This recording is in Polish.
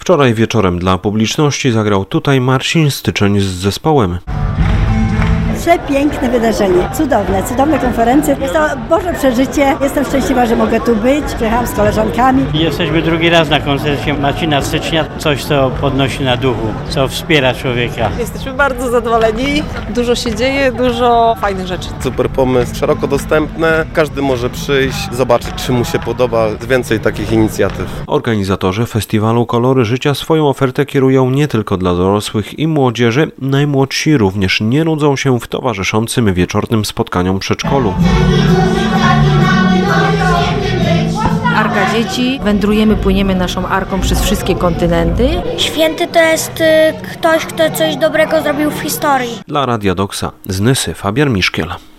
Wczoraj wieczorem dla publiczności zagrał tutaj Marcin Styczeń z zespołem. Przepiękne wydarzenie, cudowne konferencje. Jest to Boże przeżycie. Jestem szczęśliwa, że mogę tu być. Przyjechałam z koleżankami. Jesteśmy drugi raz na koncercie Marcina Stycznia. Coś, co podnosi na duchu, co wspiera człowieka. Jesteśmy bardzo zadowoleni. Dużo się dzieje, dużo fajnych rzeczy. Super pomysł, szeroko dostępne. Każdy może przyjść, zobaczyć, czy mu się podoba. Więcej takich inicjatyw. Organizatorzy festiwalu Kolory Życia swoją ofertę kierują nie tylko dla dorosłych i młodzieży. Najmłodsi również nie nudzą się w towarzyszącym wieczornym spotkaniom przedszkolu. Arka dzieci, wędrujemy, płyniemy naszą arką przez wszystkie kontynenty. Święty to jest ktoś, kto coś dobrego zrobił w historii. Dla Radia Doksa z Nysy Fabian Miszkiel.